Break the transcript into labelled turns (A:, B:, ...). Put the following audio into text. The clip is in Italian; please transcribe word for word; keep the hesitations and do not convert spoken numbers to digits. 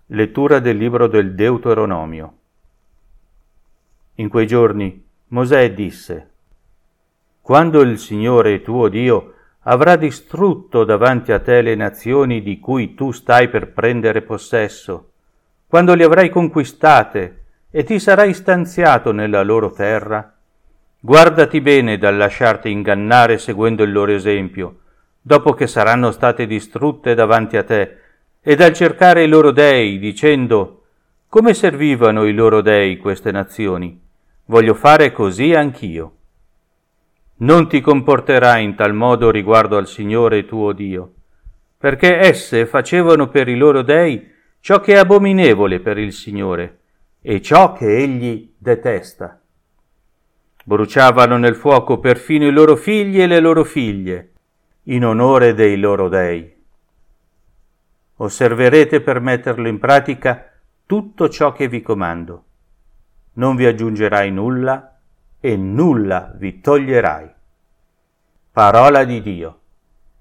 A: Lettura del libro del Deuteronomio. In quei giorni Mosè disse: Quando il Signore tuo Dio avrà distrutto davanti a te le nazioni di cui tu stai per prendere possesso, quando le avrai conquistate e ti sarai stanziato nella loro terra, guardati bene dal lasciarti ingannare seguendo il loro esempio, dopo che saranno state distrutte davanti a te, e dal cercare i loro dei, dicendo: come servivano i loro dei queste nazioni? Voglio fare così anch'io. Non ti comporterai in tal modo riguardo al Signore tuo Dio, perché esse facevano per i loro dei ciò che è abominevole per il Signore e ciò che egli detesta. Bruciavano nel fuoco perfino i loro figli e le loro figlie, in onore dei loro dei. Osserverete per metterlo in pratica tutto ciò che vi comando. Non vi aggiungerai nulla e nulla vi toglierai. Parola di Dio.